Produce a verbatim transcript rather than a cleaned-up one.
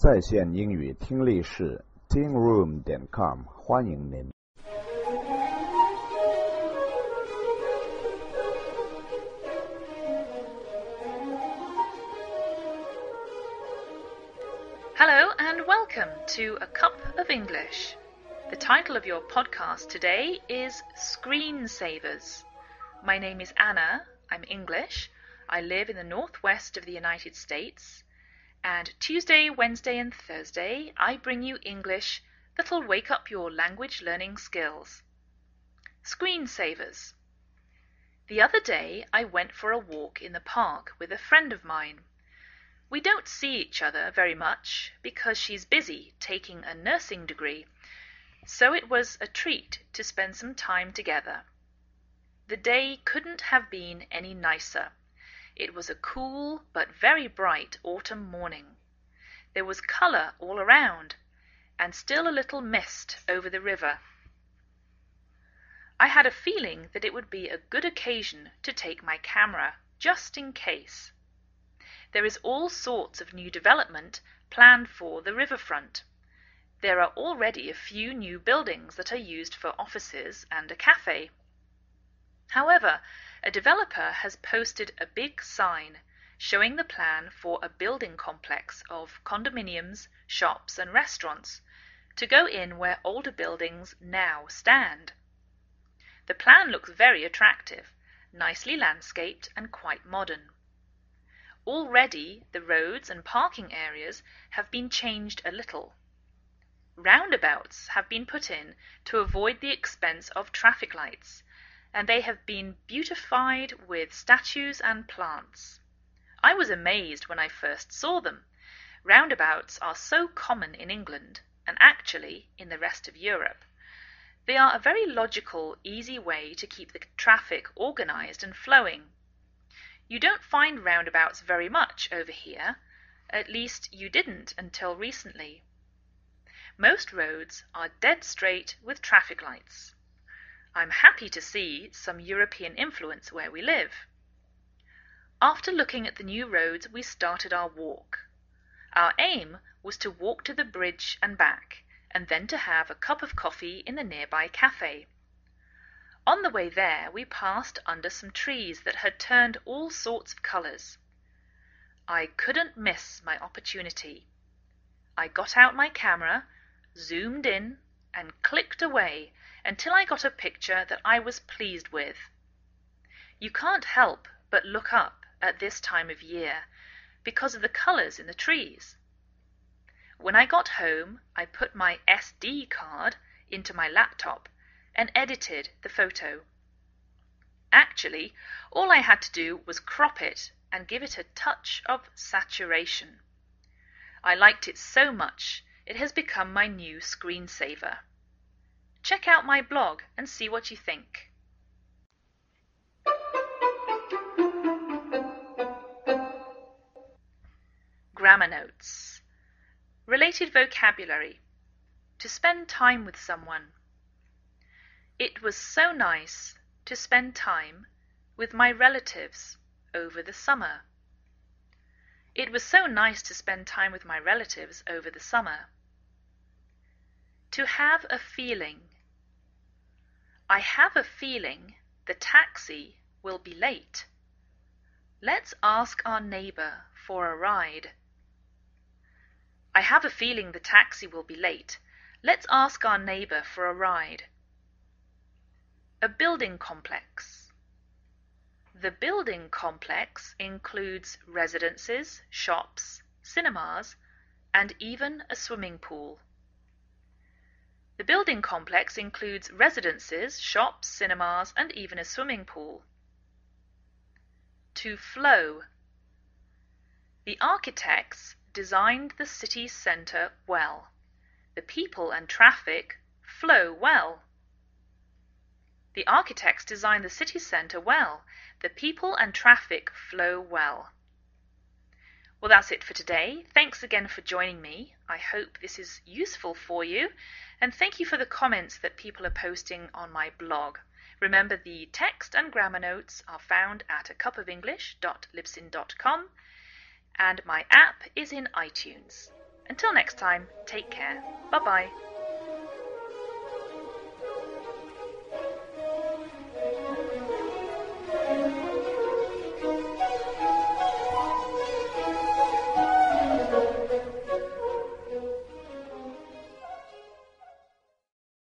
在线英语听力室 ting room 点 com 欢迎您。 Hello and welcome to A Cup of English. The title of your podcast today is Screensavers. My name is Anna. I'm English. I live in the northwest of the United States. And Tuesday, Wednesday and Thursday, I bring you English that'll wake up your language learning skills. Screensavers. The other day, I went for a walk in the park with a friend of mine. We don't see each other very much because she's busy taking a nursing degree, so it was a treat to spend some time together. The day couldn't have been any nicer. It was a cool but very bright autumn morning. There was colour all around, and still a little mist over the river. I had a feeling that it would be a good occasion to take my camera, just in case. There is all sorts of new development planned for the riverfront. There are already a few new buildings that are used for offices and a cafe. However, a developer has posted a big sign showing the plan for a building complex of condominiums, shops and restaurants to go in where older buildings now stand. The plan looks very attractive, nicely landscaped and quite modern. Already, the roads and parking areas have been changed a little. Roundabouts have been put in to avoid the expense of traffic lights, and they have been beautified with statues and plants. I was amazed when I first saw them. Roundabouts are so common in England, and actually in the rest of Europe. They are a very logical, easy way to keep the traffic organised and flowing. You don't find roundabouts very much over here, at least you didn't until recently. Most roads are dead straight with traffic lights. I'm happy to see some European influence where we live. After looking at the new roads, we started our walk. Our aim was to walk to the bridge and back, and then to have a cup of coffee in the nearby cafe. On the way there, we passed under some trees that had turned all sorts of colours. I couldn't miss my opportunity. I got out my camera, zoomed in, and clicked away until I got a picture that I was pleased with. You can't help but look up at this time of year because of the colours in the trees. When I got home, I put my S D card into my laptop and edited the photo. Actually, all I had to do was crop it and give it a touch of saturation. I liked it so much, it has become my new screensaver. Check out my blog and see what you think. Grammar notes. Related vocabulary. To spend time with someone. It was so nice to spend time with my relatives over the summer. It was so nice to spend time with my relatives over the summer. To have a feeling. I have a feeling the taxi will be late. Let's ask our neighbour for a ride. I have a feeling the taxi will be late. Let's ask our neighbour for a ride. A building complex. The building complex includes residences, shops, cinemas, and even a swimming pool. The building complex includes residences, shops, cinemas, and even a swimming pool. To flow. The architects designed the city centre well. The people and traffic flow well. The architects designed the city centre well. The people and traffic flow well. Well, that's it for today. Thanks again for joining me. I hope this is useful for you. And thank you for the comments that people are posting on my blog. Remember, the text and grammar notes are found at a cup of english dot libsyn dot com, and my app is in iTunes. Until next time, take care. Bye bye.